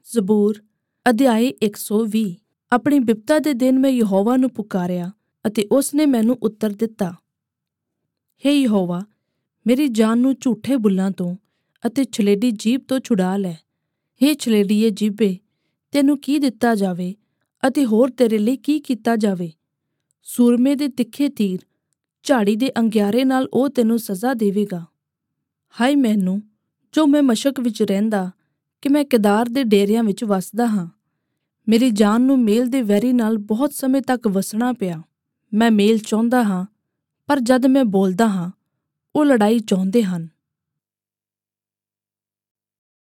ਜ਼ਬੂਰ ਅਧਿਆਇ 120। ਆਪਣੀ ਬਿਪਤਾ ਦੇ ਦਿਨ ਮੈਂ ਯਹੋਵਾ ਨੂੰ ਪੁਕਾਰਿਆ ਅਤੇ ਉਸ ਨੇ ਮੈਨੂੰ ਉੱਤਰ ਦਿੱਤਾ। ਹੇ ਯਹੋਵਾ, ਮੇਰੀ ਜਾਨ ਨੂੰ ਝੂਠੇ ਬੁੱਲਾਂ ਤੋਂ ਅਤੇ ਛਲੇਡੀ ਜੀਭ ਤੋਂ ਛੁਡਾ ਲੈ। ਹੇ ਛਲੇਡੀਏ ਜੀਭੇ, ਤੈਨੂੰ ਕੀ ਦਿੱਤਾ ਜਾਵੇ ਅਤੇ ਹੋਰ ਤੇਰੇ ਲਈ ਕੀ ਕੀਤਾ ਜਾਵੇ? ਸੂਰਮੇ ਦੇ ਤਿੱਖੇ ਤੀਰ, ਝਾੜੀ ਦੇ ਅੰਗਿਆਰੇ ਨਾਲ ਉਹ ਤੈਨੂੰ ਸਜ਼ਾ ਦੇਵੇਗਾ। ਹਾਏ ਮੈਨੂੰ, ਜੋ ਮੈਂ ਮਸ਼ਕ ਵਿੱਚ ਰਹਿੰਦਾ, ਕਿ ਮੈਂ ਕੇਦਾਰ ਦੇ ਡੇਰਿਆਂ ਵਿੱਚ ਵੱਸਦਾ ਹਾਂ। ਮੇਰੀ ਜਾਨ ਨੂੰ ਮੇਲ ਦੇ ਵੈਰੀ ਨਾਲ ਬਹੁਤ ਸਮੇਂ ਤੱਕ ਵੱਸਣਾ ਪਿਆ। ਮੈਂ ਮੇਲ ਚਾਹੁੰਦਾ ਹਾਂ, ਪਰ ਜਦ ਮੈਂ ਬੋਲਦਾ ਹਾਂ, ਉਹ ਲੜਾਈ ਚਾਹੁੰਦੇ ਹਨ।